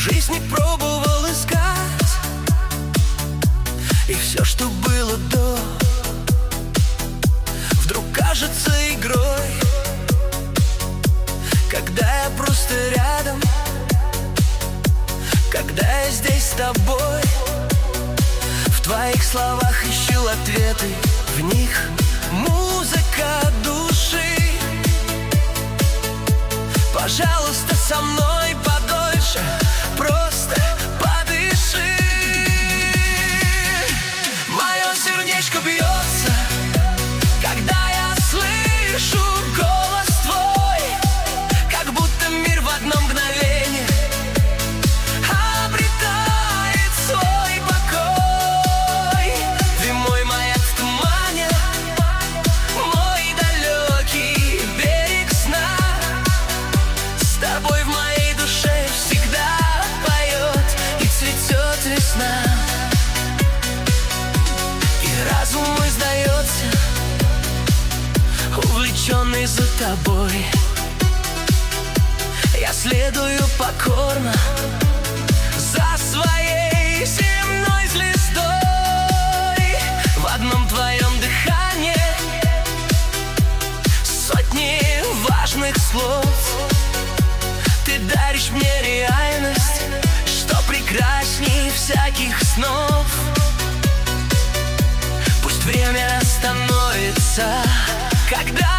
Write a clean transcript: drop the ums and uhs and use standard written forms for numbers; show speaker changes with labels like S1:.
S1: жизни пробовал искать, и все, что было до, вдруг кажется игрой. Когда я просто рядом, когда я здесь с тобой, в твоих словах ищу ответы, в них музыка души. Пожалуйста, со мной подольше, просто подыши. Мое сердечко бьется, когда я слышу голос твой, как будто мир в одно мгновение обретает свой покой. Ты мой маяк в тумане, мой далекий берег сна. С тобой в моей душе всегда поет и цветет весна. И разум мой сдается, увлеченный за тобой. Я следую покорно за своей земной звездой. В одном твоем дыхании сотни важных слов. Ты даришь мне реальность, что прекрасней всяких снов. Пусть время остановится, когда